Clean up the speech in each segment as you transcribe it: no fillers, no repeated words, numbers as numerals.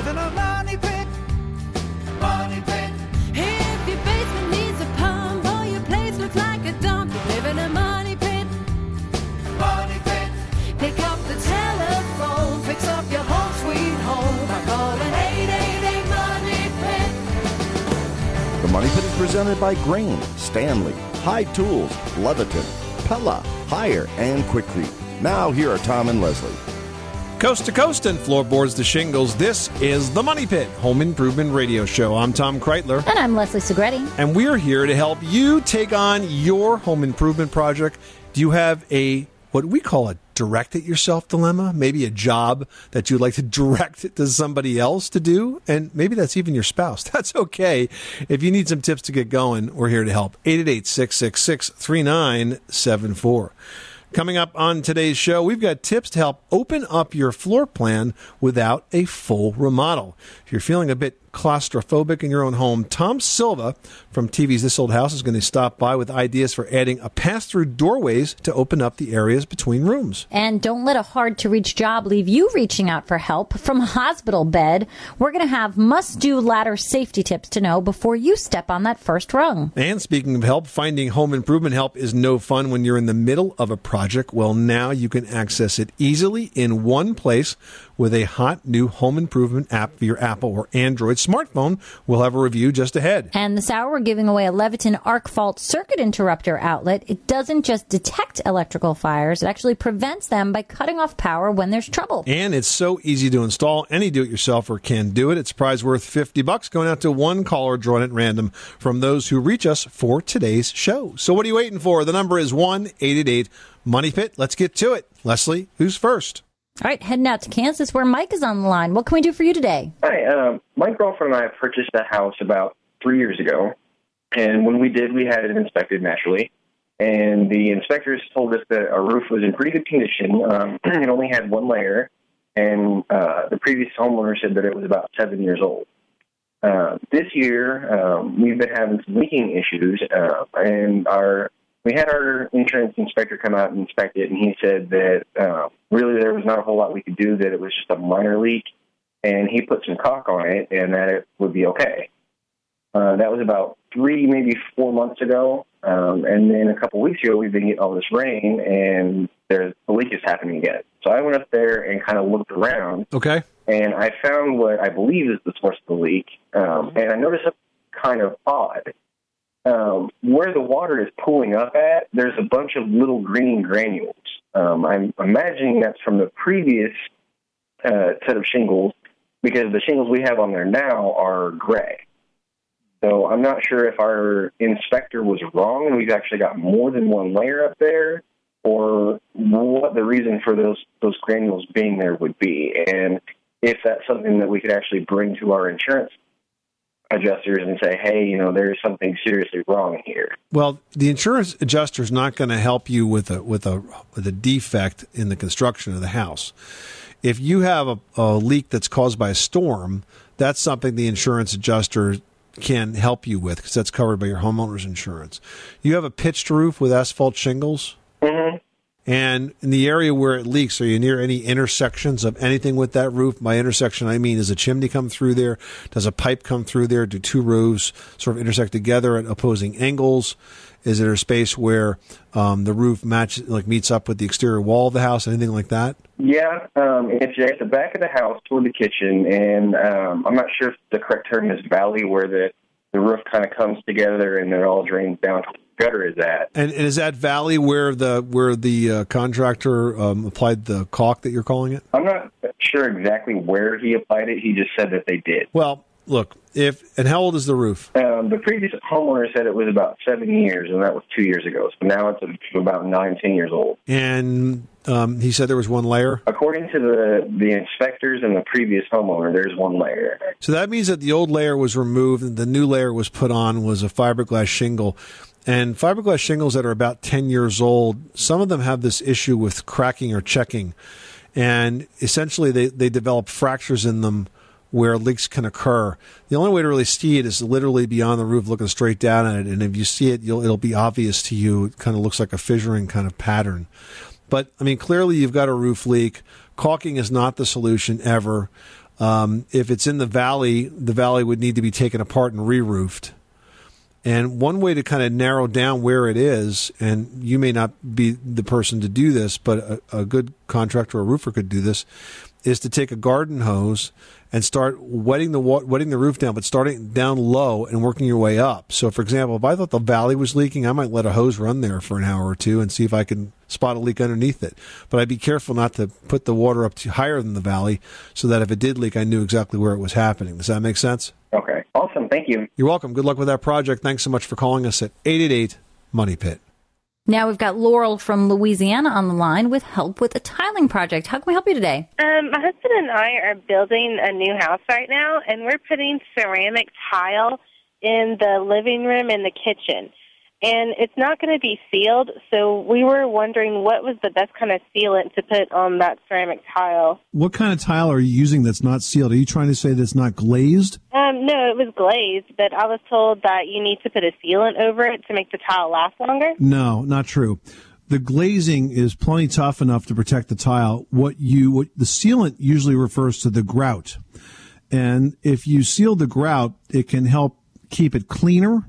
live in a money pit. Money pit. If your basement needs a pump or your place looks like a dump, you live in a money pit. Money pit. Pick up the telephone, fix up your home sweet home by calling 888 Money Pit. The Money Pit is presented by Grain, Stanley, High Tools, Leviton, Pella, Hire, and Quikrete. Now here are Tom and Leslie. Coast to coast and floorboards to shingles, this is the Money Pit Home Improvement Radio Show. I'm Tom Kreitler. And I'm Leslie Segretti. And we're here to help you take on your home improvement project. Do you have what we call a direct-it-yourself dilemma? Maybe a job that you'd like to direct it to somebody else to do? And maybe that's even your spouse. That's okay. If you need some tips to get going, we're here to help. 888-666-3974. Coming up on today's show, we've got tips to help open up your floor plan without a full remodel. If you're feeling a bit claustrophobic in your own home, Tom Silva from TV's This Old House is going to stop by with ideas for adding a pass-through doorways to open up the areas between rooms. And don't let a hard-to-reach job leave you reaching out for help. From a hospital bed, we're going to have must-do ladder safety tips to know before you step on that first rung. And speaking of help, finding home improvement help is no fun when you're in the middle of a project. Well, now you can access it easily in one place with a hot new home improvement app for your Apple or Android smartphone. We'll have a review just ahead. And this hour, we're giving away a Leviton arc fault circuit interrupter outlet. It doesn't just detect electrical fires, it actually prevents them by cutting off power when there's trouble. And it's so easy to install. Any do-it-yourselfer can do it. It's a prize worth $50, going out to one caller drawn at random from those who reach us for today's show. So what are you waiting for? The number is 1-888-MONEY-PIT. Let's get to it. Leslie, who's first? All right, heading out to Kansas where Mike is on the line. What can we do for you today? Hi, my girlfriend and I purchased a house about 3 years ago, and when we did, we had it inspected naturally, and the inspectors told us that our roof was in pretty good condition. It only had one layer, and the previous homeowner said that it was about 7 years old. This year, we've been having some leaking issues, and we had our insurance inspector come out and inspect it, and he said that really there was not a whole lot we could do, that it was just a minor leak, and he put some caulk on it, and that it would be okay. That was about 3, maybe 4 months ago, and then a couple weeks ago we've been getting all this rain, and the leak is happening again. So I went up there and kind of looked around, Okay. and I found what I believe is the source of the leak, and I noticed something kind of odd. Where the water is pooling up at, there's a bunch of little green granules. I'm imagining that's from the previous set of shingles, because the shingles we have on there now are gray. So I'm not sure if our inspector was wrong and we've actually got more than one layer up there, or what the reason for those granules being there would be, and if that's something that we could actually bring to our insurance adjusters and say, hey, there's something seriously wrong here. Well, the insurance adjuster is not going to help you with a defect in the construction of the house. If you have a leak that's caused by a storm, that's something the insurance adjuster can help you with, because that's covered by your homeowner's insurance. You have a pitched roof with asphalt shingles? Mm-hmm. And in the area where it leaks, are you near any intersections of anything with that roof? By intersection, I mean, does a chimney come through there? Does a pipe come through there? Do two roofs sort of intersect together at opposing angles? Is there a space where the roof meets up with the exterior wall of the house? Anything like that? Yeah, it's at the back of the house toward the kitchen, and I'm not sure if the correct term is valley, where the roof kind of comes together and it all drains down to the gutter is at. And is that valley where the contractor applied the caulk that you're calling it? I'm not sure exactly where he applied it. He just said that they did. Well, look, and how old is the roof? The previous homeowner said it was about 7 years, and that was 2 years ago. So now it's about 9, 10 years old. And he said there was one layer? According to the inspectors and the previous homeowner, there's one layer. So that means that the old layer was removed and the new layer was put on, was a fiberglass shingle. And fiberglass shingles that are about 10 years old, some of them have this issue with cracking or checking. And essentially they develop fractures in them where leaks can occur. The only way to really see it is literally be on the roof looking straight down at it. And if you see it, it'll be obvious to you. It kind of looks like a fissuring kind of pattern. But, I mean, clearly you've got a roof leak. Caulking is not the solution ever. If it's in the valley would need to be taken apart and re-roofed. And one way to kind of narrow down where it is, and you may not be the person to do this, but a good contractor or roofer could do this, is to take a garden hose and start wetting the roof down, but starting down low and working your way up. So, for example, if I thought the valley was leaking, I might let a hose run there for an hour or two and see if I can spot a leak underneath it. But I'd be careful not to put the water up higher than the valley so that if it did leak, I knew exactly where it was happening. Does that make sense? Okay. Awesome. Thank you. You're welcome. Good luck with that project. Thanks so much for calling us at 888-MONEY-PIT. Now we've got Laurel from Louisiana on the line with help with a tiling project. How can we help you today? My husband and I are building a new house right now, and we're putting ceramic tile in the living room and the kitchen. And it's not going to be sealed, so we were wondering what was the best kind of sealant to put on that ceramic tile. What kind of tile are you using that's not sealed? Are you trying to say that's not glazed? No, it was glazed, but I was told that you need to put a sealant over it to make the tile last longer. No, not true. The glazing is plenty tough enough to protect the tile. What the sealant usually refers to the grout. And if you seal the grout, it can help keep it cleaner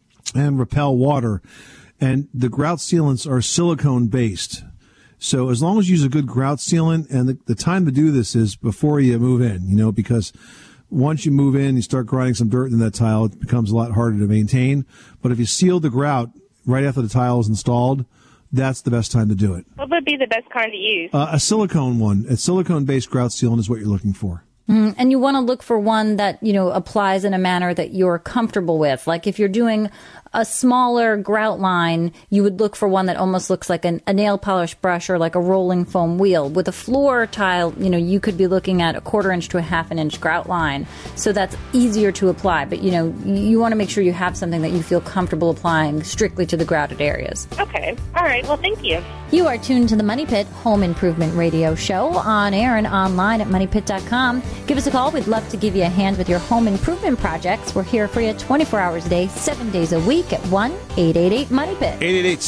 and repel water. And the grout sealants are silicone based. So as long as you use a good grout sealant, and the time to do this is before you move in, because once you move in, you start grinding some dirt in that tile, it becomes a lot harder to maintain. But if you seal the grout right after the tile is installed, that's the best time to do it. What would be the best kind to use? A silicone one. A silicone-based grout sealant is what you're looking for. And you want to look for one that, applies in a manner that you're comfortable with. Like if you're doing a smaller grout line, you would look for one that almost looks like a nail polish brush or like a rolling foam wheel. With a floor tile, you could be looking at a 1/4 inch to a 1/2 inch grout line. So that's easier to apply. But, you want to make sure you have something that you feel comfortable applying strictly to the grouted areas. Okay. All right. Well, thank you. You are tuned to the Money Pit Home Improvement Radio Show on air and online at moneypit.com. Give us a call. We'd love to give you a hand with your home improvement projects. We're here for you 24 hours a day, 7 days a week at 1-888-MONEY-PIT.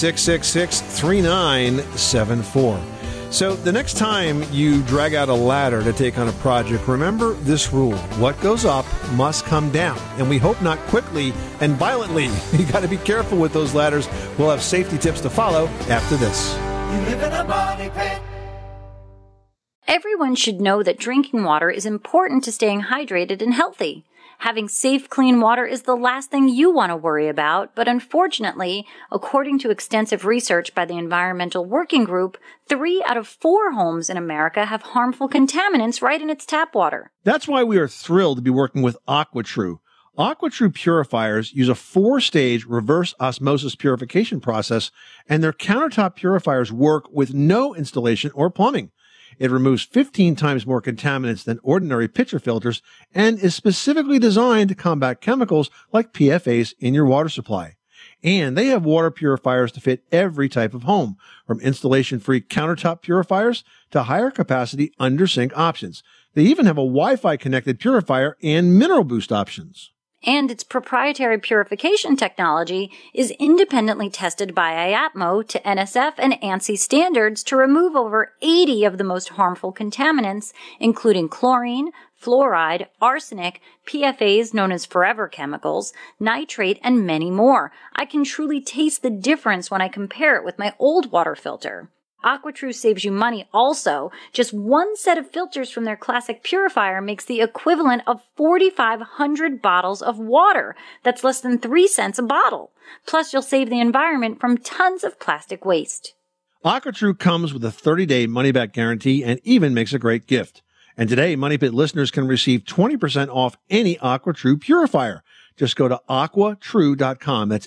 888-666-3974. So the next time you drag out a ladder to take on a project, remember this rule. What goes up must come down. And we hope not quickly and violently. You got to be careful with those ladders. We'll have safety tips to follow after this. You live in a money pit. Everyone should know that drinking water is important to staying hydrated and healthy. Having safe, clean water is the last thing you want to worry about, but unfortunately, according to extensive research by the Environmental Working Group, 3 out of 4 homes in America have harmful contaminants right in its tap water. That's why we are thrilled to be working with AquaTrue. AquaTrue purifiers use a 4-stage reverse osmosis purification process, and their countertop purifiers work with no installation or plumbing. It removes 15 times more contaminants than ordinary pitcher filters and is specifically designed to combat chemicals like PFAS in your water supply. And they have water purifiers to fit every type of home, from installation-free countertop purifiers to higher capacity under-sink options. They even have a Wi-Fi connected purifier and mineral boost options. And its proprietary purification technology is independently tested by IAPMO to NSF and ANSI standards to remove over 80 of the most harmful contaminants, including chlorine, fluoride, arsenic, PFAS known as forever chemicals, nitrate, and many more. I can truly taste the difference when I compare it with my old water filter. AquaTrue saves you money also. Just one set of filters from their classic purifier makes the equivalent of 4,500 bottles of water. That's less than 3 cents a bottle. Plus, you'll save the environment from tons of plastic waste. AquaTrue comes with a 30-day money-back guarantee and even makes a great gift. And today, Money Pit listeners can receive 20% off any AquaTrue purifier. Just go to aquatrue.com. That's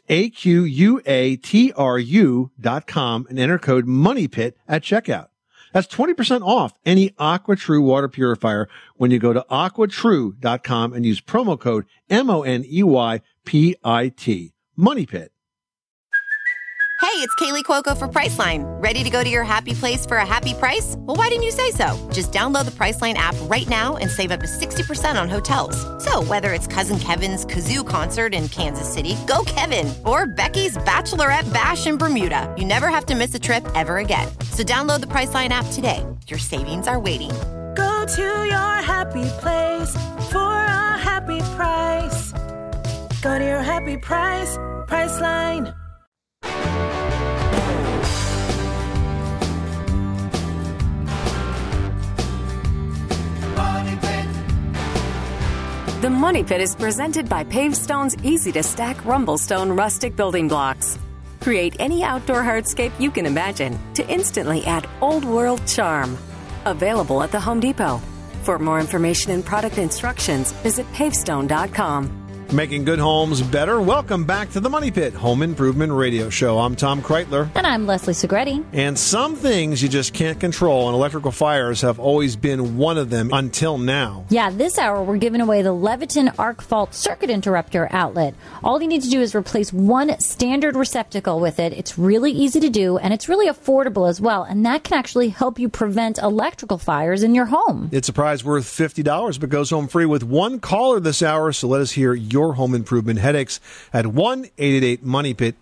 AQUATRU.com and enter code MONEYPIT at checkout. That's 20% off any AquaTrue water purifier when you go to aquatrue.com and use promo code MONEYPIT. MoneyPit. Hey, it's Kaylee Cuoco for Priceline. Ready to go to your happy place for a happy price? Well, why didn't you say so? Just download the Priceline app right now and save up to 60% on hotels. So whether it's Cousin Kevin's Kazoo Concert in Kansas City, go Kevin, or Becky's Bachelorette Bash in Bermuda, you never have to miss a trip ever again. So download the Priceline app today. Your savings are waiting. Go Go to your happy place for a happy price. Go to your happy price, Priceline. Money Pit. The Money Pit is presented by Pavestone's easy-to-stack Rumblestone rustic building blocks. Create any outdoor hardscape you can imagine to instantly add old-world charm. Available at the Home Depot. For more information and product instructions, visit pavestone.com. Making good homes better. Welcome back to the Money Pit Home Improvement Radio Show. I'm Tom Kreitler. And I'm Leslie Segretti. And some things you just can't control, and electrical fires have always been one of them until now. Yeah, this hour we're giving away the Leviton Arc Fault Circuit Interrupter outlet. All you need to do is replace one standard receptacle with it. It's really easy to do, and it's really affordable as well. And that can actually help you prevent electrical fires in your home. It's a prize worth $50, but goes home free with one caller this hour. So let us hear your home improvement headaches at 1-888-MONEY-PIT,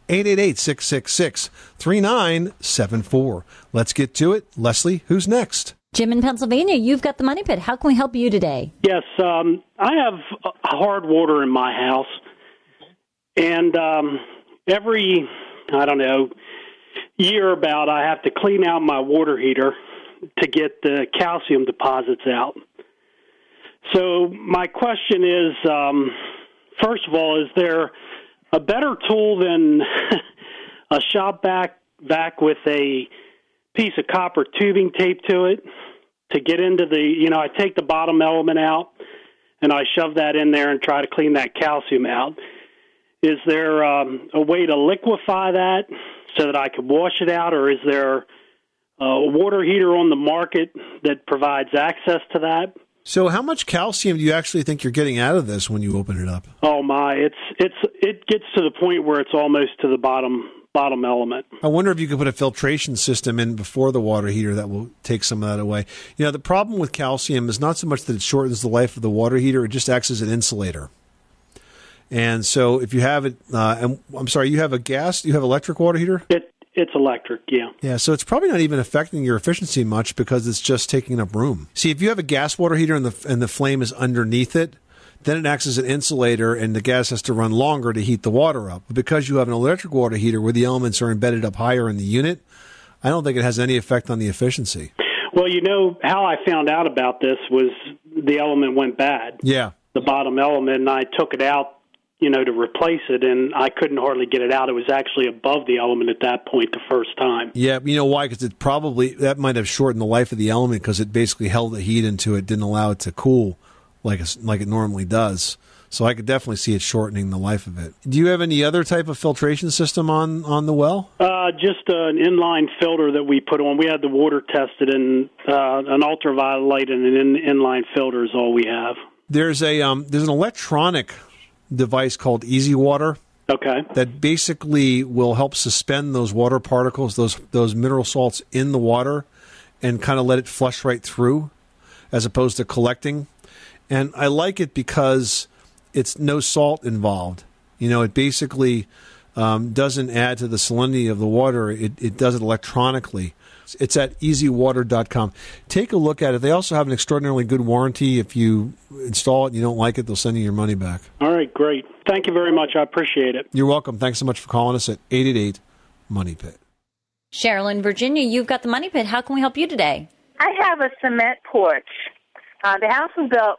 888-666-3974. Let's get to it. Leslie, who's next? Jim in Pennsylvania, you've got the Money Pit. How can we help you today? Yes, I have hard water in my house, and every, year about, I have to clean out my water heater to get the calcium deposits out. So my question is, first of all, is there a better tool than a shop vac with a piece of copper tubing taped to it to get into the, I take the bottom element out and I shove that in there and try to clean that calcium out. Is there a way to liquefy that so that I could wash it out, or is there a water heater on the market that provides access to that? So how much calcium do you actually think you're getting out of this when you open it up? Oh my, it gets to the point where it's almost to the bottom element. I wonder if you could put a filtration system in before the water heater that will take some of that away. The problem with calcium is not so much that it shortens the life of the water heater, it just acts as an insulator. And so if you have it, and I'm sorry, you have you have electric water heater? It's electric, yeah. Yeah, so it's probably not even affecting your efficiency much because it's just taking up room. See, if you have a gas water heater and the flame is underneath it, then it acts as an insulator and the gas has to run longer to heat the water up. But because you have an electric water heater where the elements are embedded up higher in the unit, I don't think it has any effect on the efficiency. Well, how I found out about this was the element went bad. Yeah. The bottom element, and I took it out to replace it, and I couldn't hardly get it out. It was actually above the element at that point the first time. Yeah, you know why? Because that might have shortened the life of the element because it basically held the heat into it, didn't allow it to cool like it normally does. So I could definitely see it shortening the life of it. Do you have any other type of filtration system on the well? Just an inline filter that we put on. We had the water tested, and an ultraviolet light and an inline filter is all we have. There's an electronic device called Easy Water. Okay. That basically will help suspend those water particles, those mineral salts in the water, and kind of let it flush right through, as opposed to collecting. And I like it because it's no salt involved. It basically doesn't add to the salinity of the water. It does it electronically. It's at easywater.com. Take a look at it. They also have an extraordinarily good warranty. If you install it and you don't like it, they'll send you your money back. All right, great. Thank you very much. I appreciate it. You're welcome. Thanks so much for calling us at 888-MONEY-PIT. Cheryl in Virginia, you've got the Money Pit. How can we help you today? I have a cement porch. The house was built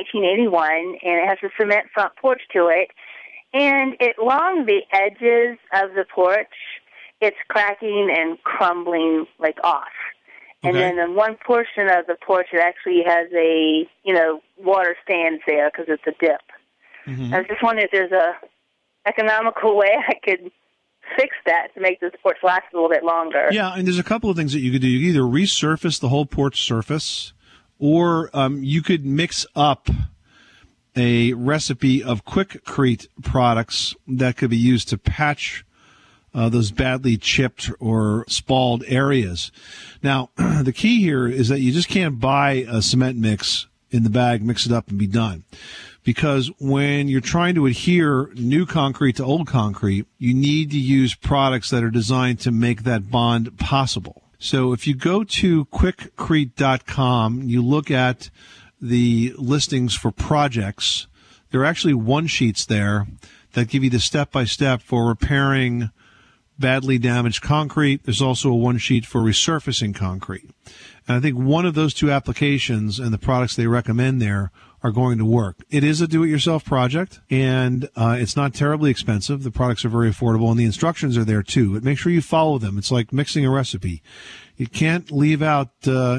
1981, and it has a cement front porch to it. And along the edges of the porch, it's cracking and crumbling off. And then in one portion of the porch, it actually has a, water stands there because it's a dip. Mm-hmm. I was just wondering if there's a economical way I could fix that to make this porch last a little bit longer. Yeah, and there's a couple of things that you could do. You could either resurface the whole porch surface, or you could mix up a recipe of Quikrete products that could be used to patch those badly chipped or spalled areas. Now, the key here is that you just can't buy a cement mix in the bag, mix it up, and be done. Because when you're trying to adhere new concrete to old concrete, you need to use products that are designed to make that bond possible. So if you go to Quikrete.com, you look at the listings for projects. There are actually one-sheets there that give you the step-by-step for repairing badly damaged concrete. There's also a one-sheet for resurfacing concrete. And I think one of those two applications and the products they recommend there are going to work. It is a do-it-yourself project, and it's not terribly expensive. The products are very affordable, and the instructions are there too. But make sure you follow them. It's like mixing a recipe. You can't leave out,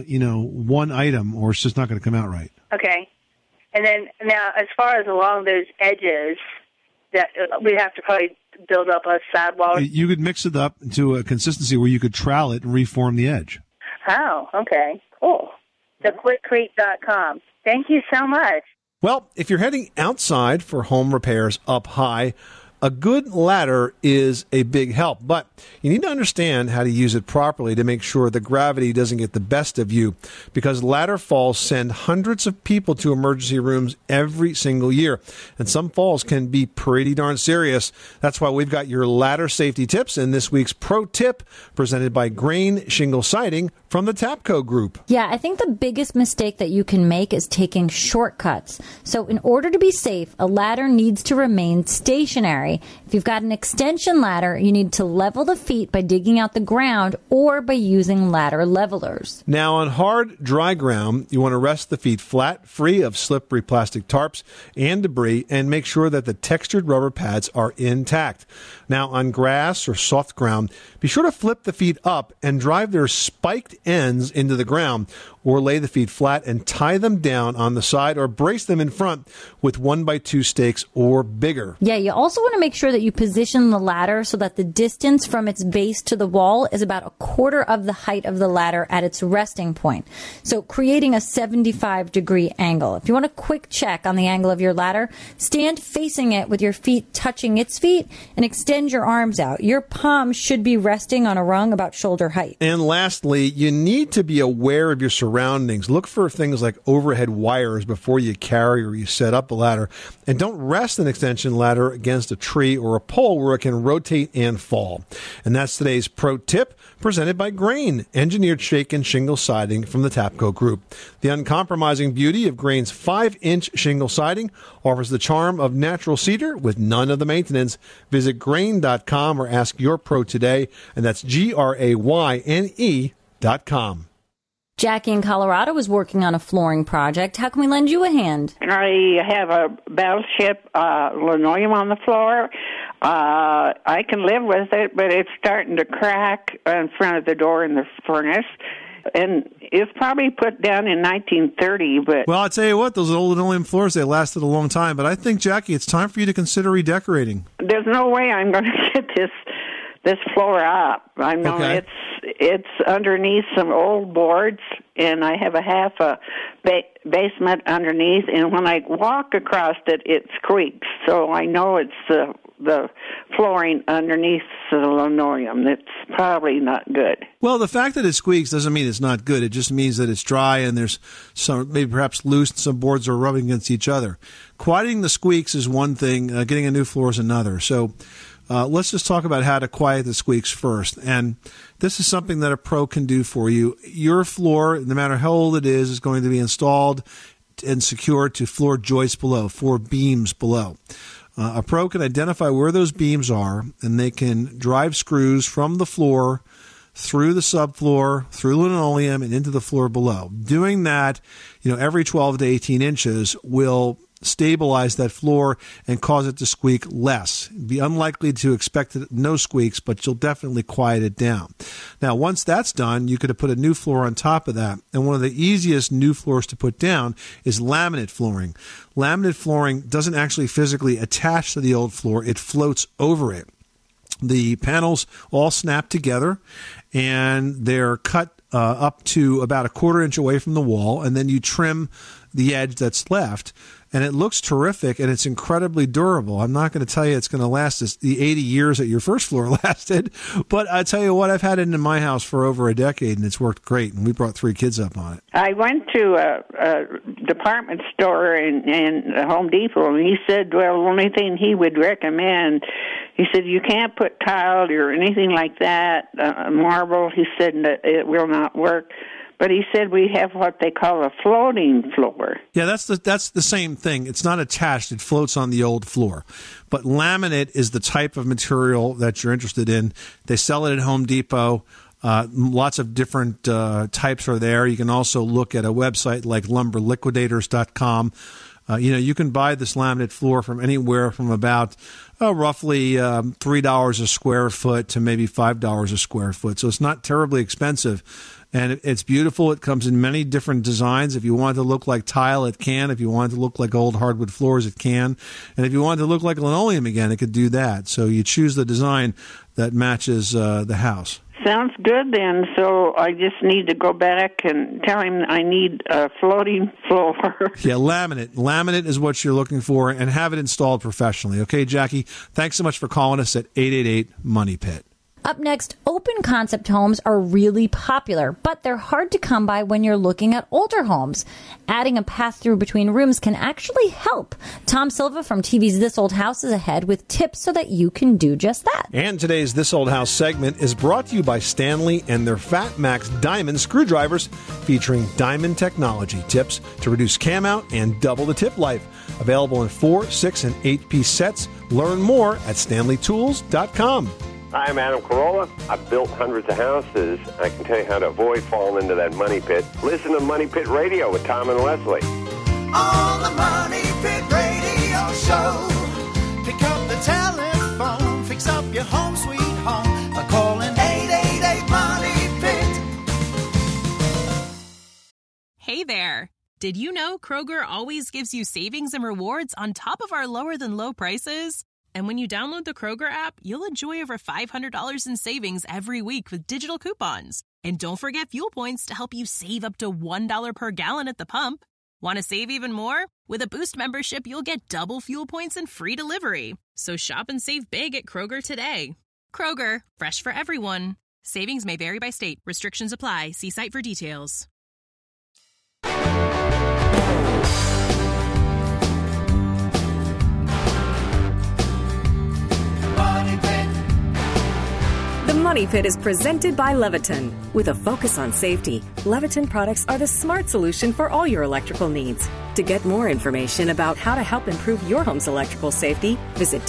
one item, or it's just not going to come out right. Okay. And then now, as far as along those edges, that we have to probably build up a sidewall. You could mix it up to a consistency where you could trowel it and reform the edge. Oh, okay. Cool. The Quikrete.com. Thank you so much. Well, if you're heading outside for home repairs up high, a good ladder is a big help, but you need to understand how to use it properly to make sure the gravity doesn't get the best of you, because ladder falls send hundreds of people to emergency rooms every single year, and some falls can be pretty darn serious. That's why we've got your ladder safety tips in this week's Pro Tip, presented by Grain Shingle Siding from the Tapco Group. Yeah, I think the biggest mistake that you can make is taking shortcuts. So in order to be safe, a ladder needs to remain stationary. If you've got an extension ladder, you need to level the feet by digging out the ground or by using ladder levelers. Now, on hard, dry ground, you want to rest the feet flat, free of slippery plastic tarps and debris, and make sure that the textured rubber pads are intact. Now, on grass or soft ground, be sure to flip the feet up and drive their spiked ends into the ground, or lay the feet flat and tie them down on the side, or brace them in front with 1x2 stakes or bigger. Yeah, you also want to make sure that you position the ladder so that the distance from its base to the wall is about a quarter of the height of the ladder at its resting point. So creating a 75-degree angle. If you want a quick check on the angle of your ladder, stand facing it with your feet touching its feet and extend your arms out. Your palms should be resting on a rung about shoulder height. And lastly, you need to be aware of your surroundings. Look for things like overhead wires before you carry or you set up a ladder. And don't rest an extension ladder against a tree or a pole where it can rotate and fall. And that's today's Pro Tip, presented by Grain, engineered shake and shingle siding from the Tapco Group. The uncompromising beauty of Grain's 5-inch shingle siding offers the charm of natural cedar with none of the maintenance. Visit grain.com or ask your pro today, and that's GRAYNE.com. Jackie in Colorado is working on a flooring project. How can we lend you a hand? I have a Battleship linoleum on the floor. I can live with it, but it's starting to crack in front of the door in the furnace. And it's probably put down in 1930, but... Well, I'll tell you what, those old linoleum floors, they lasted a long time. But I think, Jackie, it's time for you to consider redecorating. There's no way I'm going to get this floor up. I know Okay. It's underneath some old boards, and I have a half a basement underneath, and when I walk across it, it squeaks. So I know it's the flooring underneath the linoleum. It's probably not good. Well, the fact that it squeaks doesn't mean it's not good. It just means that it's dry and there's some, maybe perhaps loose, and some boards are rubbing against each other. Quieting the squeaks is one thing. Getting a new floor is another. So let's just talk about how to quiet the squeaks first. And this is something that a pro can do for you. Your floor, no matter how old it is going to be installed and secured to floor joists below, 4 beams below. A pro can identify where those beams are, and they can drive screws from the floor through the subfloor, through linoleum, and into the floor below. Doing that, every 12 to 18 inches will stabilize that floor and cause it to squeak less. It'd be unlikely to expect no squeaks, but you'll definitely quiet it down. Now, once that's done, you could have put a new floor on top of that. And one of the easiest new floors to put down is laminate flooring. Laminate flooring doesn't actually physically attach to the old floor. It floats over it. The panels all snap together, and they're cut up to about a 1/4 inch away from the wall, and then you trim the edge that's left. and it looks terrific, and it's incredibly durable. I'm not going to tell you it's going to last the 80 years that your first floor lasted, but I tell you what, I've had it in my house for over a decade, and it's worked great, and we brought 3 kids up on it. I went to a department store in Home Depot, and he said, well, the only thing he would recommend, he said, you can't put tile or anything like that, marble. He said that it will not work. But he said we have what they call a floating floor. Yeah, that's the same thing. It's not attached. It floats on the old floor. But laminate is the type of material that you're interested in. They sell it at Home Depot. Lots of different types are there. You can also look at a website like lumberliquidators.com. You can buy this laminate floor from anywhere from about roughly $3 a square foot to maybe $5 a square foot. So it's not terribly expensive. And it's beautiful. It comes in many different designs. If you want it to look like tile, it can. If you want it to look like old hardwood floors, it can. And if you want it to look like linoleum again, it could do that. So you choose the design that matches the house. Sounds good then. So I just need to go back and tell him I need a floating floor. Yeah, laminate. Laminate is what you're looking for, and have it installed professionally. Okay, Jackie, thanks so much for calling us at 888-MONEY-PIT. Up next, open concept homes are really popular, but they're hard to come by when you're looking at older homes. Adding a pass-through between rooms can actually help. Tom Silva from TV's This Old House is ahead with tips so that you can do just that. And today's This Old House segment is brought to you by Stanley and their Fat Max Diamond screwdrivers, featuring diamond technology tips to reduce cam out and double the tip life. Available in 4, 6, and 8-piece sets. Learn more at StanleyTools.com. Hi, I'm Adam Carolla. I've built hundreds of houses. I can tell you how to avoid falling into that money pit. Listen to Money Pit Radio with Tom and Leslie. On the Money Pit Radio Show. Pick up the telephone, fix up your home sweet home by calling 888-MONEY-PIT. Hey there. Did you know Kroger always gives you savings and rewards on top of our lower-than-low prices? And when you download the Kroger app, you'll enjoy over $500 in savings every week with digital coupons. And don't forget fuel points to help you save up to $1 per gallon at the pump. Want to save even more? With a Boost membership, you'll get double fuel points and free delivery. So shop and save big at Kroger today. Kroger, fresh for everyone. Savings may vary by state. Restrictions apply. See site for details. The Money Pit is presented by Leviton. With a focus on safety, Leviton products are the smart solution for all your electrical needs. To get more information about how to help improve your home's electrical safety, visit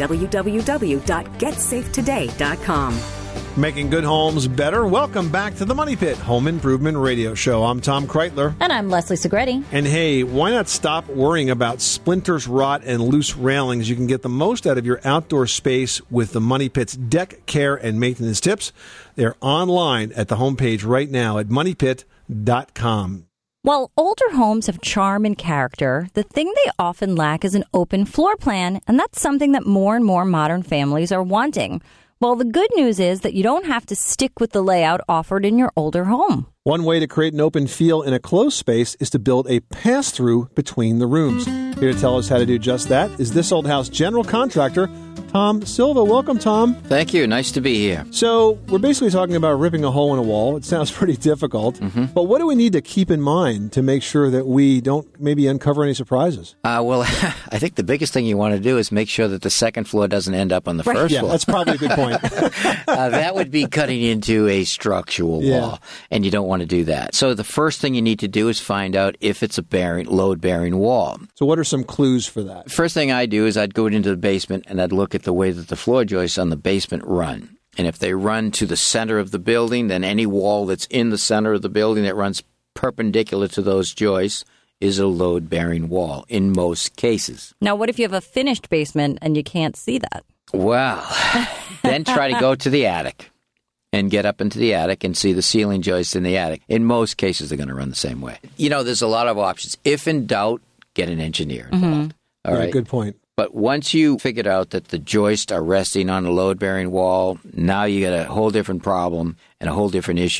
www.getsafetoday.com. Making good homes better. Welcome back to the Money Pit Home Improvement Radio Show. I'm Tom Kreitler. And I'm Leslie Segretti. And hey, why not stop worrying about splinters, rot, and loose railings? You can get the most out of your outdoor space with the Money Pit's deck care and maintenance tips. They're online at the homepage right now at moneypit.com. While older homes have charm and character, the thing they often lack is an open floor plan, and that's something that more and more modern families are wanting. Well, the good news is that you don't have to stick with the layout offered in your older home. One way to create an open feel in a closed space is to build a pass-through between the rooms. Here to tell us how to do just that is This Old House general contractor, Tom Silva. Welcome, Tom. Thank you. Nice to be here. So we're basically talking about ripping a hole in a wall. It sounds pretty difficult. But what do we need to keep in mind to make sure that we don't maybe uncover any surprises? Well, I think the biggest thing you want to do is make sure that the second floor doesn't end up on the first floor. Yeah, that's probably a good point. That would be cutting into a structural wall, and you don't want to do that. So the first thing you need to do is find out if it's a load-bearing wall. So what are some clues for that? First thing I do is I'd go into the basement and I'd look at the way that the floor joists on the basement run. And if they run to the center of the building, then any wall that's in the center of the building that runs perpendicular to those joists is a load-bearing wall in most cases. Now, what if you have a finished basement and you can't see that? Well, then try to go to the attic and get up into the attic and see the ceiling joists in the attic. In most cases, they're going to run the same way. You know, there's a lot of options. If in doubt, get an engineer involved. All right? Good point. But once you figured out that the joists are resting on a load-bearing wall, now you got a whole different problem and a whole different issue.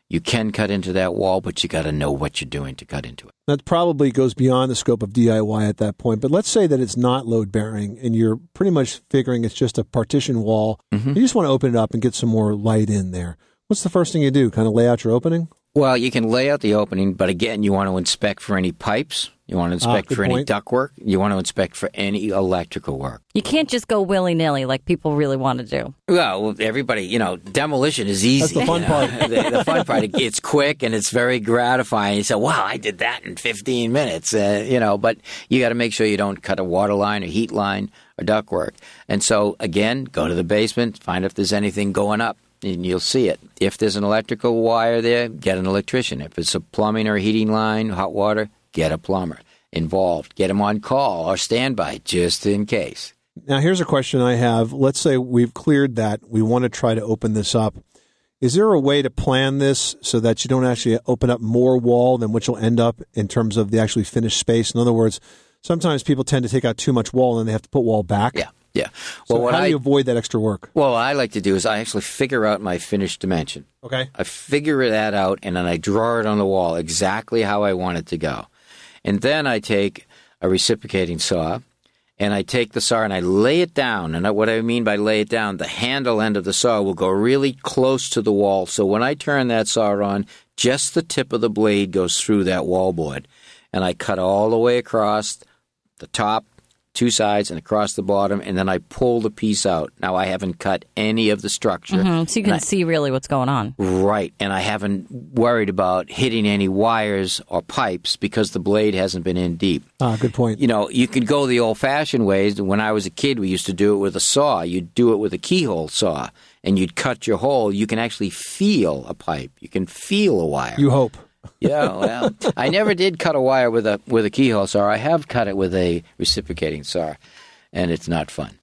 You can cut into that wall, but you got to know what you're doing to cut into it. That probably goes beyond the scope of DIY at that point. But let's say that it's not load bearing and you're pretty much figuring it's just a partition wall. Mm-hmm. You just want to open it up and get some more light in there. What's the first thing you do? Kind of lay out your opening? Well, you can lay out the opening, but again, you want to inspect for any pipes. You want to inspect for any ductwork. You want to inspect for any electrical work. You can't just go willy-nilly like people really want to do. Well, everybody, demolition is easy. That's the fun part. The fun part, it's quick and it's very gratifying. You say, wow, I did that in 15 minutes, but you got to make sure you don't cut a water line or heat line or ductwork. And so, again, go to the basement, find if there's anything going up. And you'll see it. If there's an electrical wire there, get an electrician. If it's a plumbing or a heating line, hot water, get a plumber involved. Get him on call or standby just in case. Now, here's a question I have. Let's say we've cleared that. We want to try to open this up. Is there a way to plan this so that you don't actually open up more wall than what you'll end up in terms of the actually finished space? In other words, sometimes people tend to take out too much wall and they have to put wall back. Yeah. Well, so how do you avoid that extra work? Well, what I like to do is I actually figure out my finished dimension. Okay. I figure that out, and then I draw it on the wall exactly how I want it to go. And then I take a reciprocating saw, and I take the saw and I lay it down. And what I mean by lay it down, the handle end of the saw will go really close to the wall. So when I turn that saw on, just the tip of the blade goes through that wall board. And I cut all the way across the top, two sides, and across the bottom, and then I pull the piece out. Now, I haven't cut any of the structure. Mm-hmm. So you can see really what's going on. Right, and I haven't worried about hitting any wires or pipes because the blade hasn't been in deep. Good point. You could go the old-fashioned ways. When I was a kid, we used to do it with a saw. You'd do it with a keyhole saw, and you'd cut your hole. You can actually feel a pipe. You can feel a wire. You hope. Yeah, well, I never did cut a wire with a keyhole saw. I have cut it with a reciprocating saw, and it's not fun.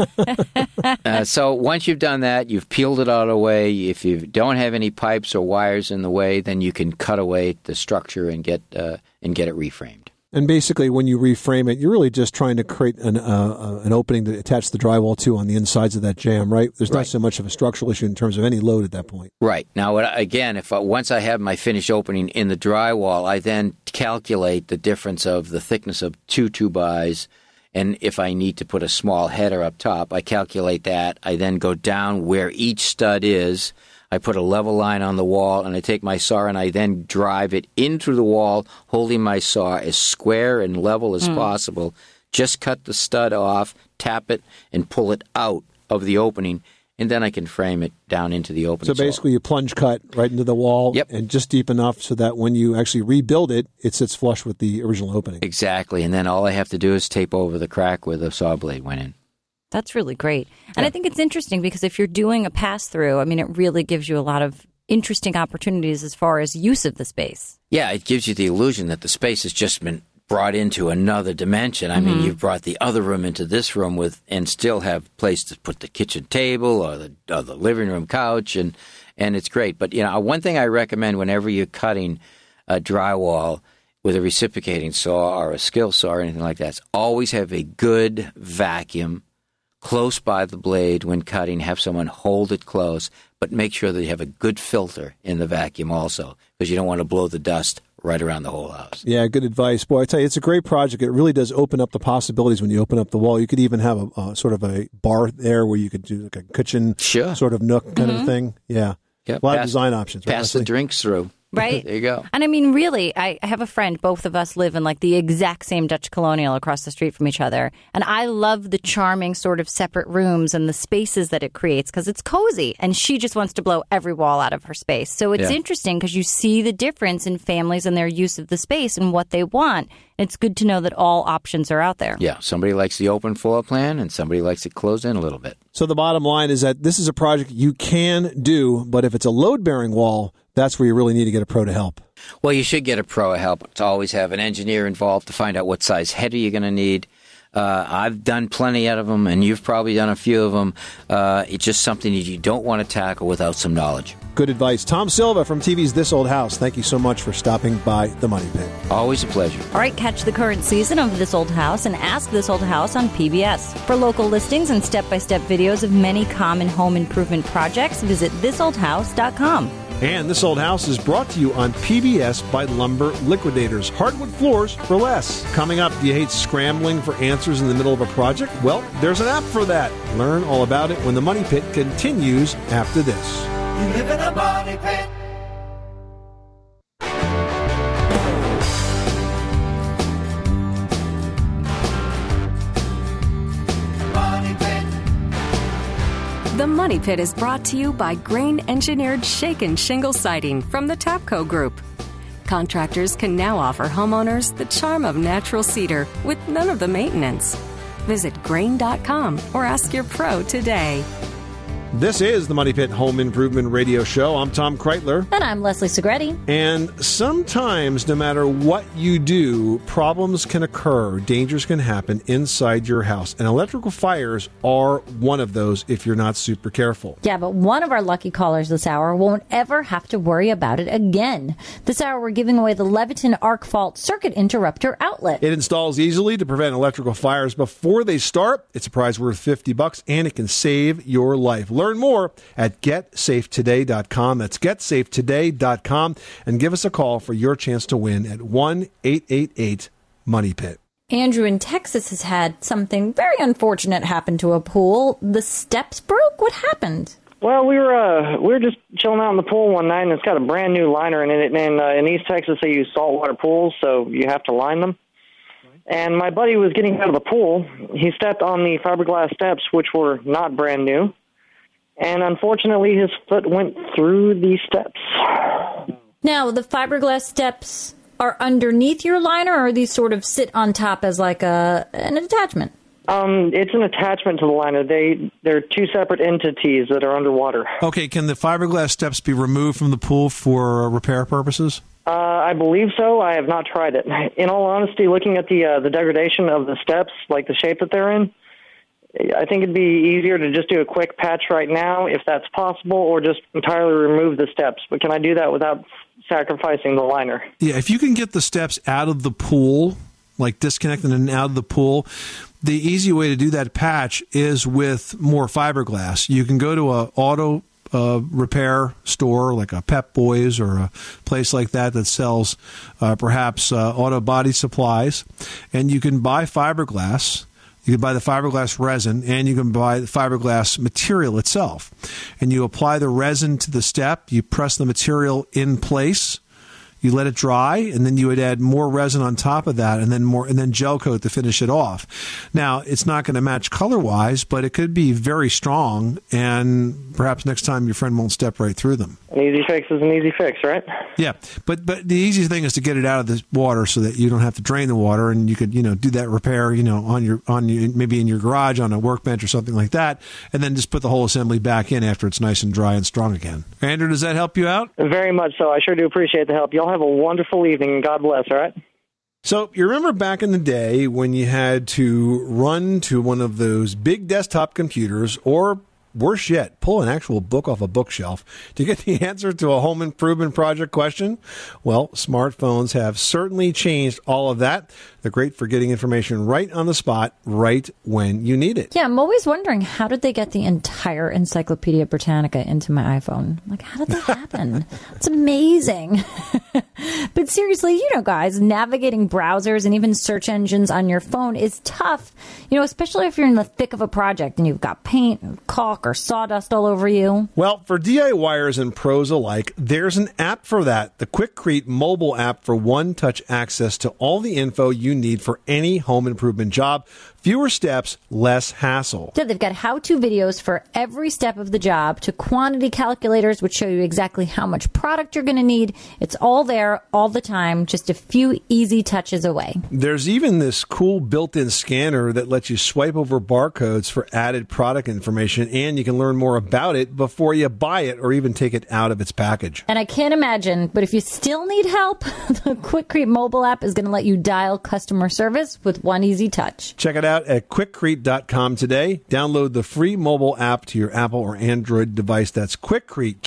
So once you've done that, you've peeled it out of the way. If you don't have any pipes or wires in the way, then you can cut away the structure and get it reframed. And basically, when you reframe it, you're really just trying to create an opening to attach the drywall to on the insides of that jam, right? There's not so much of a structural issue in terms of any load at that point. Right. Now, again, once I have my finished opening in the drywall, I then calculate the difference of the thickness of 2 2x, and if I need to put a small header up top, I calculate that. I then go down where each stud is. I put a level line on the wall, and I take my saw and I then drive it into the wall, holding my saw as square and level as possible. Just cut the stud off, tap it, and pull it out of the opening, and then I can frame it down into the opening. So basically you plunge cut right into the wall, and just deep enough so that when you actually rebuild it, it sits flush with the original opening. Exactly, and then all I have to do is tape over the crack where the saw blade went in. That's really great. And I think it's interesting because if you're doing a pass-through, I mean, it really gives you a lot of interesting opportunities as far as use of the space. Yeah, it gives you the illusion that the space has just been brought into another dimension. I mean, you've brought the other room into this room and still have place to put the kitchen table or the living room couch, and it's great. But, one thing I recommend whenever you're cutting a drywall with a reciprocating saw or a skill saw or anything like that, is always have a good vacuum close by the blade when cutting. Have someone hold it close, but make sure that you have a good filter in the vacuum also, because you don't want to blow the dust right around the whole house. Yeah, good advice. Boy, I tell you, it's a great project. It really does open up the possibilities when you open up the wall. You could even have a sort of a bar there where you could do like a kitchen sort of nook kind of thing. Yeah. Yep. A lot of design options. Right, pass the drinks through. Right? There you go. And I mean, really, I have a friend, both of us live in like the exact same Dutch Colonial across the street from each other. And I love the charming sort of separate rooms and the spaces that it creates because it's cozy. And she just wants to blow every wall out of her space. So it's interesting because you see the difference in families and their use of the space and what they want. It's good to know that all options are out there. Yeah, somebody likes the open floor plan and somebody likes it closed in a little bit. So the bottom line is that this is a project you can do, but if it's a load-bearing wall, that's where you really need to get a pro to help. Well, you should get a pro to help. To always have an engineer involved to find out what size header you're going to need. I've done plenty out of them, and you've probably done a few of them. It's just something that you don't want to tackle without some knowledge. Good advice. Tom Silva from TV's This Old House. Thank you so much for stopping by the Money Pit. Always a pleasure. All right, catch the current season of This Old House and Ask This Old House on PBS. For local listings and step-by-step videos of many common home improvement projects, visit thisoldhouse.com. And This Old House is brought to you on PBS by Lumber Liquidators. Hardwood floors for less. Coming up, do you hate scrambling for answers in the middle of a project? Well, there's an app for that. Learn all about it when the Money Pit continues after this. You live in a money pit. The Money Pit is brought to you by grain-engineered shake and shingle siding from the Tapco Group. Contractors can now offer homeowners the charm of natural cedar with none of the maintenance. Visit grain.com or ask your pro today. This is the Money Pit Home Improvement Radio Show. I'm Tom Kreitler. And I'm Leslie Segretti. And sometimes, no matter what you do, problems can occur, dangers can happen inside your house. And electrical fires are one of those if you're not super careful. Yeah, but one of our lucky callers this hour won't ever have to worry about it again. This hour, we're giving away the Leviton Arc Fault Circuit Interrupter Outlet. It installs easily to prevent electrical fires before they start. It's a prize worth $50, and it can save your life. Learn more at GetSafeToday.com. That's GetSafeToday.com. And give us a call for your chance to win at 1-888-MONEY-PIT. Andrew in Texas has had something very unfortunate happen to a pool. The steps broke. What happened? Well, we were just chilling out in the pool one night, and it's got a brand new liner in it. And in East Texas, they use saltwater pools, so you have to line them. And my buddy was getting out of the pool. He stepped on the fiberglass steps, which were not brand new. And unfortunately, his foot went through the steps. Now, the fiberglass steps are underneath your liner, or these sort of sit on top as like an attachment? It's an attachment to the liner. They're two separate entities that are underwater. Okay, can the fiberglass steps be removed from the pool for repair purposes? I believe so. I have not tried it. In all honesty, looking at the degradation of the steps, like the shape that they're in, I think it'd be easier to just do a quick patch right now, if that's possible, or just entirely remove the steps. But can I do that without sacrificing the liner? Yeah, if you can get the steps out of the pool, like disconnecting and out of the pool, the easy way to do that patch is with more fiberglass. You can go to a auto repair store like a Pep Boys or a place like that sells perhaps auto body supplies, and you can buy fiberglass. You can buy the fiberglass resin, and you can buy the fiberglass material itself. And you apply the resin to the step, you press the material in place, you let it dry, and then you would add more resin on top of that, and then gel coat to finish it off. Now, it's not going to match color-wise, but it could be very strong, and perhaps next time your friend won't step right through them. An easy fix is an easy fix, right? Yeah, but the easiest thing is to get it out of the water so that you don't have to drain the water, and you could do that repair on your maybe in your garage on a workbench or something like that, and then just put the whole assembly back in after it's nice and dry and strong again. Andrew, does that help you out? Very much so. I sure do appreciate the help. Y'all have a wonderful evening, and God bless. All right. So you remember back in the day when you had to run to one of those big desktop computers, or worse yet, pull an actual book off a bookshelf to get the answer to a home improvement project question? Well, smartphones have certainly changed all of that. They're great for getting information right on the spot, right when you need it. Yeah, I'm always wondering, how did they get the entire Encyclopedia Britannica into my iPhone? Like, how did that happen? It's amazing. But seriously, guys, navigating browsers and even search engines on your phone is tough, especially if you're in the thick of a project and you've got paint and caulk or sawdust all over you. Well, for DIYers and pros alike, there's an app for that. The Quikrete mobile app for one-touch access to all the info you need for any home improvement job. Fewer steps, less hassle. Yeah, they've got how-to videos for every step of the job, to quantity calculators which show you exactly how much product you're going to need. It's all there all the time, just a few easy touches away. There's even this cool built-in scanner that lets you swipe over barcodes for added product information, and you can learn more about it before you buy it or even take it out of its package. And I can't imagine, but if you still need help, the Quikrete mobile app is going to let you dial customer service with one easy touch. Check it out at Quikrete.com today. Download the free mobile app to your Apple or Android device. That's Quikrete,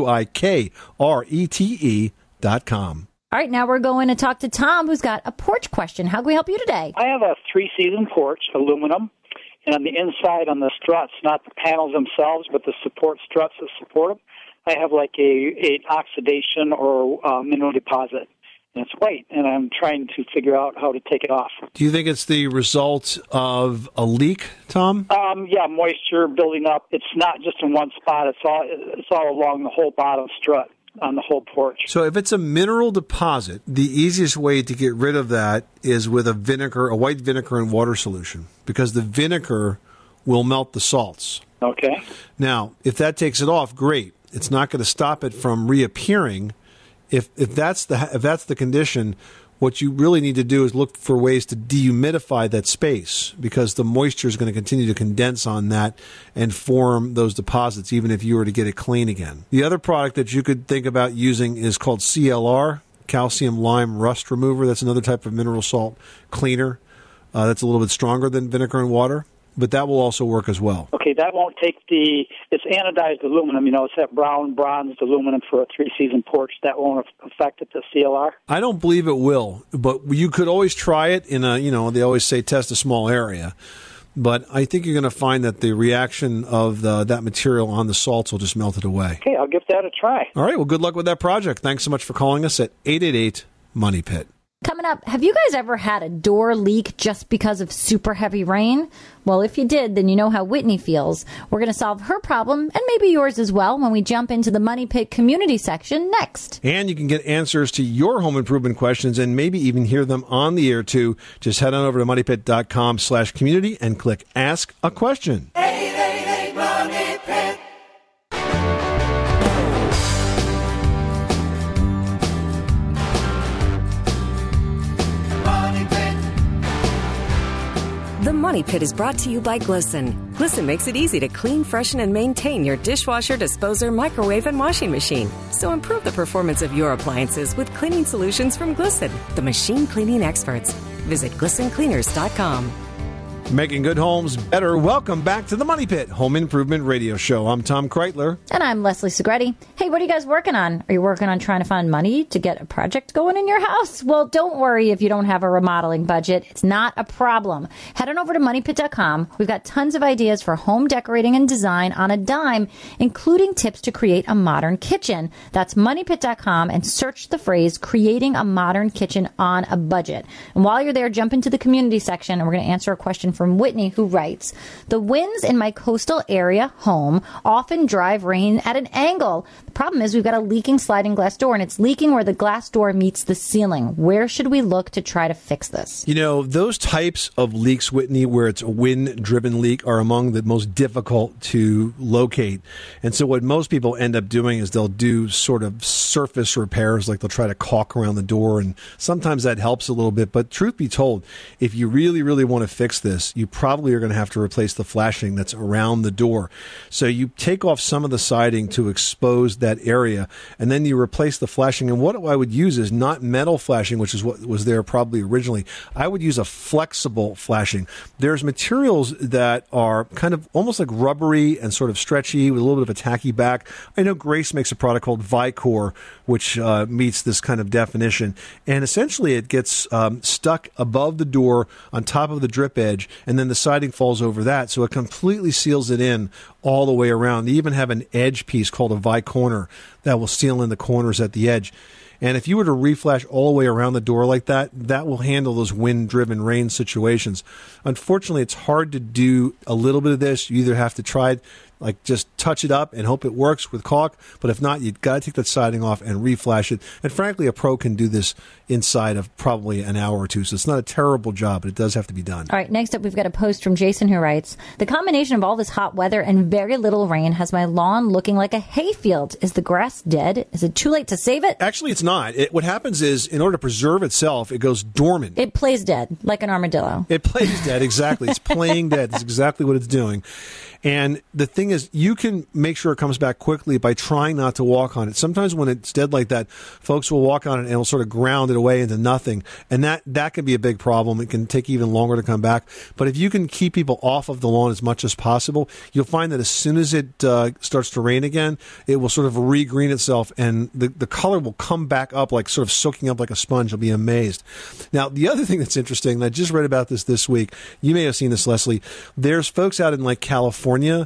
Quikrete.com. All right, now we're going to talk to Tom, who's got a porch question. How can we help you today? I have a three-season porch, aluminum, and on the inside on the struts, not the panels themselves, but the support struts that support them, I have like a oxidation or mineral deposit, and it's white, and I'm trying to figure out how to take it off. Do you think it's the result of a leak, Tom? Yeah, moisture building up. It's not just in one spot. It's all along the whole bottom strut on the whole porch. So if it's a mineral deposit, the easiest way to get rid of that is with a white vinegar and water solution, because the vinegar will melt the salts. Okay. Now, if that takes it off, great. It's not going to stop it from reappearing. If that's the condition, what you really need to do is look for ways to dehumidify that space, because the moisture is going to continue to condense on that and form those deposits, even if you were to get it clean again. The other product that you could think about using is called CLR, calcium lime rust remover. That's another type of mineral salt cleaner. That's a little bit stronger than vinegar and water, but that will also work as well. Okay, that won't take it's anodized aluminum, it's that brown bronzed aluminum for a 3-season porch. That won't affect it, the CLR? I don't believe it will, but you could always try it in they always say test a small area. But I think you're going to find that the reaction of that material on the salts will just melt it away. Okay, I'll give that a try. All right, well, good luck with that project. Thanks so much for calling us at 888-MONEY-PIT. Coming up, have you guys ever had a door leak just because of super heavy rain? Well, if you did, then you know how Whitney feels. We're going to solve her problem, and maybe yours as well, when we jump into the Money Pit community section next. And you can get answers to your home improvement questions and maybe even hear them on the air, too. Just head on over to moneypit.com/community and click Ask a Question. 888 Money Pit. The Money Pit is brought to you by Glisten. Glisten makes it easy to clean, freshen, and maintain your dishwasher, disposer, microwave, and washing machine. So improve the performance of your appliances with cleaning solutions from Glisten, the machine cleaning experts. Visit GlistenCleaners.com. Making good homes better. Welcome back to the Money Pit Home Improvement Radio Show. I'm Tom Kreitler. And I'm Leslie Segretti. Hey, what are you guys working on? Are you working on trying to find money to get a project going in your house? Well, don't worry if you don't have a remodeling budget. It's not a problem. Head on over to moneypit.com. We've got tons of ideas for home decorating and design on a dime, including tips to create a modern kitchen. That's moneypit.com, and search the phrase creating a modern kitchen on a budget. And while you're there, jump into the community section, and we're going to answer a question from Whitney, who writes, the winds in my coastal area home often drive rain at an angle. The problem is we've got a leaking sliding glass door, and it's leaking where the glass door meets the ceiling. Where should we look to try to fix this? Those types of leaks, Whitney, where it's a wind-driven leak, are among the most difficult to locate. And so what most people end up doing is they'll do sort of surface repairs, like they'll try to caulk around the door, and sometimes that helps a little bit. But truth be told, if you really, really want to fix this, you probably are going to have to replace the flashing that's around the door. So you take off some of the siding to expose that area, and then you replace the flashing. And what I would use is not metal flashing, which is what was there probably originally. I would use a flexible flashing. There's materials that are kind of almost like rubbery and sort of stretchy with a little bit of a tacky back. I know Grace makes a product called Vicor, which meets this kind of definition. And essentially it gets stuck above the door on top of the drip edge, and then the siding falls over that, so it completely seals it in all the way around. They even have an edge piece called a Vicorner that will seal in the corners at the edge. And if you were to reflash all the way around the door like that, that will handle those wind-driven rain situations. Unfortunately, it's hard to do a little bit of this. You either have to try it, like just touch it up and hope it works with caulk, but if not, you've got to take that siding off and reflash it. And frankly, a pro can do this inside of probably an hour or two, so it's not a terrible job, but it does have to be done. All right, next up, we've got a post from Jason who writes, the combination of all this hot weather and very little rain has my lawn looking like a hayfield. Is the grass dead? Is it too late to save it? Actually, it's not. What happens is, in order to preserve itself, it goes dormant. It plays dead, like an armadillo. It plays dead, exactly. It's playing dead. That's exactly what it's doing. And the thing is, you can make sure it comes back quickly by trying not to walk on it. Sometimes when it's dead like that, folks will walk on it and it'll sort of ground it away into nothing. And that can be a big problem. It can take even longer to come back. But if you can keep people off of the lawn as much as possible, you'll find that as soon as it starts to rain again, it will sort of regreen itself and the color will come back up, like sort of soaking up like a sponge. You'll be amazed. Now, the other thing that's interesting, and I just read about this week, you may have seen this, Leslie, there's folks out in like California that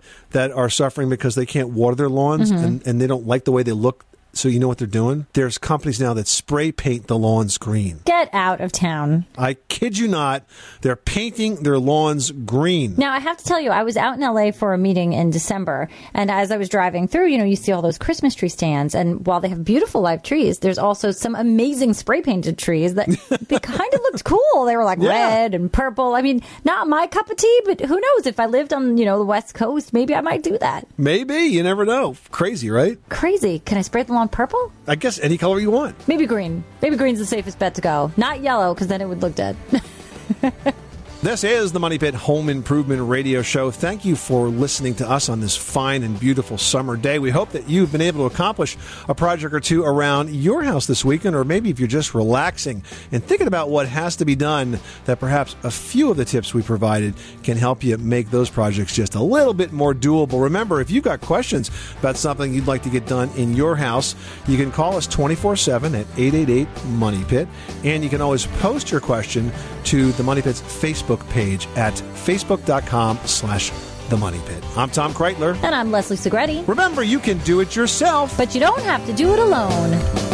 that are suffering because they can't water their lawns and they don't like the way they look. So you know what they're doing? There's companies now that spray paint the lawns green. Get out of town. I kid you not. They're painting their lawns green. Now, I have to tell you, I was out in L.A. for a meeting in December, and as I was driving through, you see all those Christmas tree stands, and while they have beautiful live trees, there's also some amazing spray-painted trees that they kind of looked cool. They were like red and purple. I mean, not my cup of tea, but who knows? If I lived on, the West Coast, maybe I might do that. Maybe. You never know. Crazy, right? Crazy. Can I spray the lawn purple? I guess any color you want. Maybe green. Maybe green's the safest bet to go. Not yellow, because then it would look dead. This is the Money Pit Home Improvement Radio Show. Thank you for listening to us on this fine and beautiful summer day. We hope that you've been able to accomplish a project or two around your house this weekend, or maybe if you're just relaxing and thinking about what has to be done, that perhaps a few of the tips we provided can help you make those projects just a little bit more doable. Remember, if you've got questions about something you'd like to get done in your house, you can call us 24/7 at 888-MONEY-PIT, and you can always post your question to the Money Pit's Facebook page at facebook.com/themoneypit. I'm Tom Kreitler. And I'm Leslie Segretti. Remember, you can do it yourself, but you don't have to do it alone.